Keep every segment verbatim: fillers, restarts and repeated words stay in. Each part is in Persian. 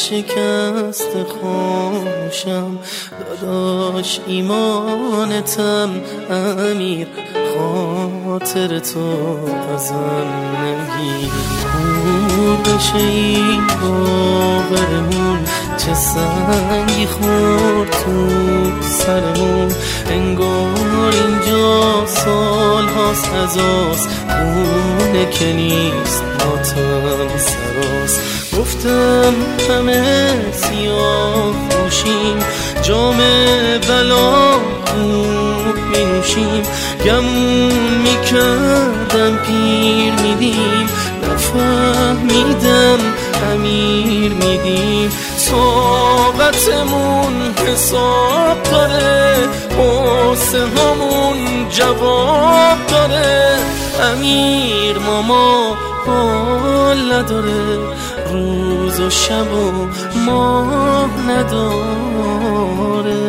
شکست خوشم داداش ایمانتم امیر خاطر تو ازم نگیر کور بشه این باورمون چه سنگی خورد تو سرمون انگار اینجا سال هاست از آس خونه که نیست ماتم سراست گفتم همه سیاه پوشیم جام بلا خوب می نوشیم گمون می کردم پیر میدیم نفهمیدم امیر میدیم طاقتمون حساب داره حسه همون جواب داره امیر ماما حال نداره روز و شب و ماه نداره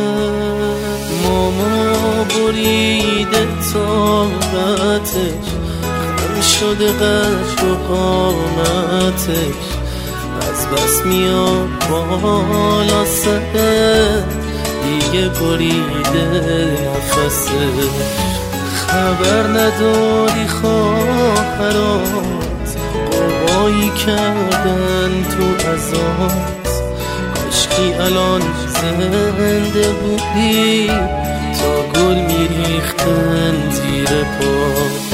ماما بریده طاقتش خم شده قد و قامتش از بس میاد بالا سر دیگه بریده نفسش خبر نداری خواهرات قوایی کردن تو ازات کاشکی الان زنده بودی تا گل میریختن زیر پات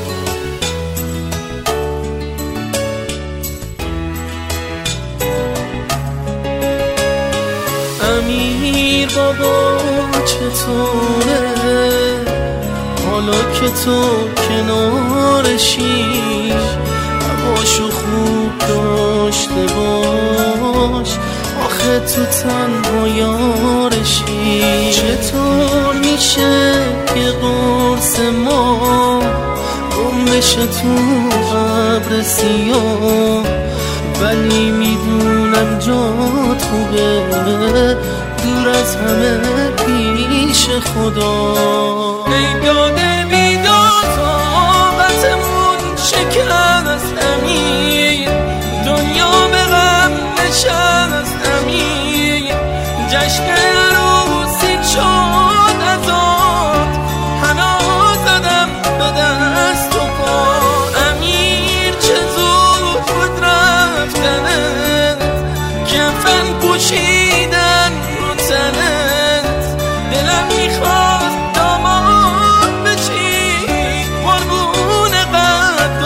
امیر بابا چطوره حالا که تو کنارشی هواشو خوب داشته باش آخه تو تنها یارشی چطور میشه که قرص ما گم بشه تو ابر سیاه ولی میدونم جات خوبه دور از همه پیش خدا ای داده بیداد طاقتمون شکست امیر دنیا به غم نشست امیر جشن عروسی شد ازاد حنا زدم به دست و پا امیر چه زود بود رفتنت کفن پوشیدن رو تنت دلم میخواست داماد بشی قربون قد و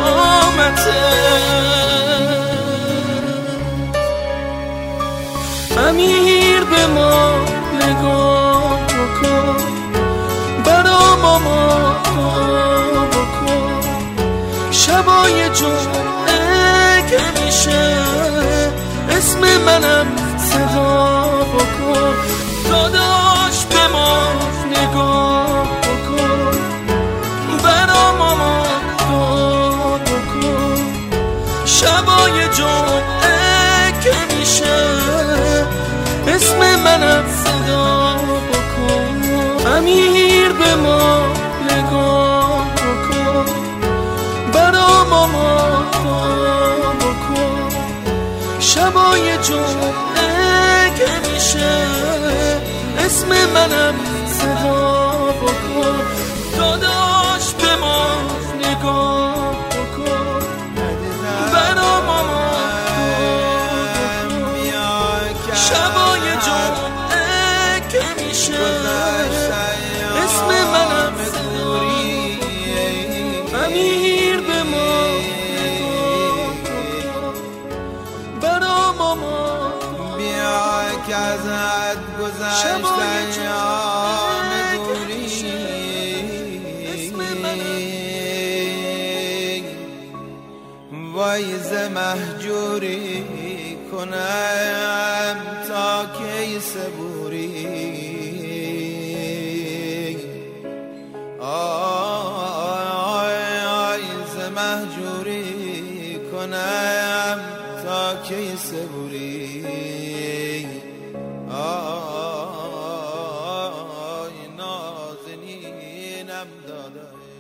قامتت امیر به ما نگاه بکن برا ماما دعا بکن شبای جمعه که میشه اسم منم صدا بکن داداش به ما نگاه بکن برا ماما دعا بکن شبای جمعه که میشه اسم منم صدا بکن امیر به ما نگاه بکن برا ماما دعا بکن شبای جمعه که میشه اسم منم صدا بکن داداش به ما نگاه بکن برا ماما شبای جمعه که میشه اسم منم صدا امیر به ما برا ماما بیا که ازت گذشت ایام دوری وای ز مهجوری کنم تا کی صبوری آی ز مهجوری کنم تا کی صبوری آی نازنینم دادای